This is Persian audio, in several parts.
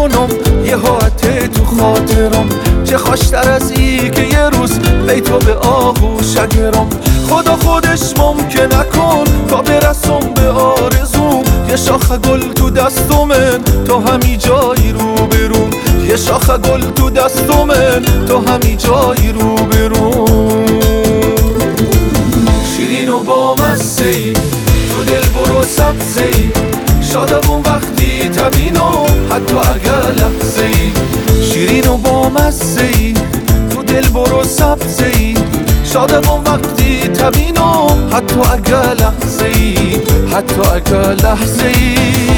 کنم یه حاطه تو خاطرم، چه خوشتر از ای که یه روز بی تو به آغوش گرم. خدا خودش ممکن نکن تا برسم به آرزوم، یه شاخ گل تو دستمن تو همی جایی رو برون، یه شاخ گل تو دستمن تو همی جایی رو برون. شیرین و با مزه ای تو دل برو سبزه ای، شادم وقتی تبینم حتی اگر لحظه ای. شیرین و با مزه ای تو دل برو سبزه ای، شادم وقتی تبینم حتی اگر لحظه ای، حتی اگر لحظه ای.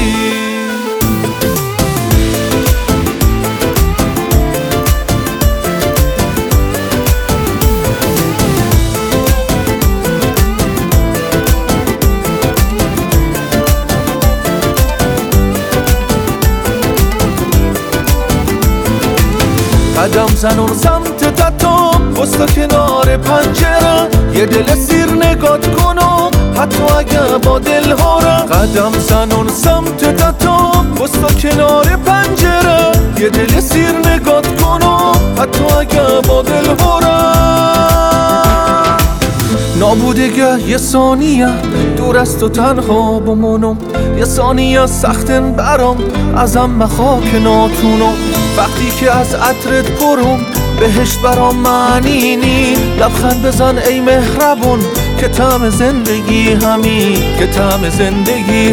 قدم زنون سمت تتام وستا کنار پنجره، یه دل سیر نگات کنم حتی اگه با دل هارم. قدم زنون سمت تتام وستا کنار پنجره، یه دل سیر نگات کنم حتی اگه با دل هارم. نابودگه یه ثانیه دور از تو تنها بمونم، یه ثانیه سختن برام ازم مخوا که ناتونم. وقتی که از عطرت پرم بهشت برام معنی نی، لبخند بزن ای مهربون که طعم زندگی همین، که طعم زندگی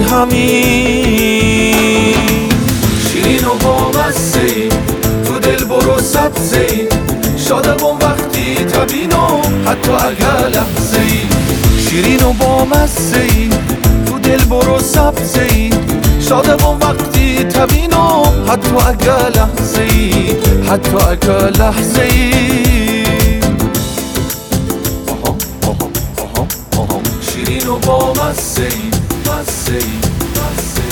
همین. شیرین و با مزه ای تو دل برو سبزه ای، شادم وقتی تبینم حتی اگر لحظه ای. شیرین و با مزه ای تو دل برو سبزه ای، شادم وقتی تبینم حتی اگر لحظه ای، حتی اگر لحظه ای. شیرین و با مزه ای، مزه ای، مزه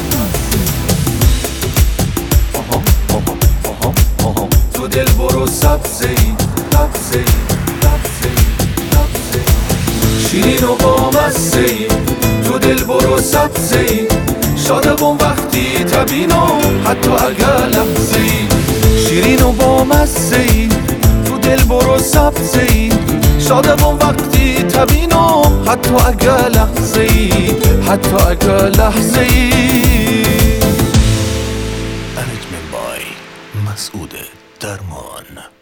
ای. تو دل برو سبزه ای، سبزه ای، سبزه ای، سبزه ای. شیرین و با مزه ای تو دل برو سبزه ای، شادم وقتی تبینم حتی اگر لحظه ای. شیرین و با مزه ای تو دل برو سبزه ای، شادم وقتی تبینم حتی اگر لحظه ای، حتی اگر لحظه ای. انجمن بای مسعود درمان.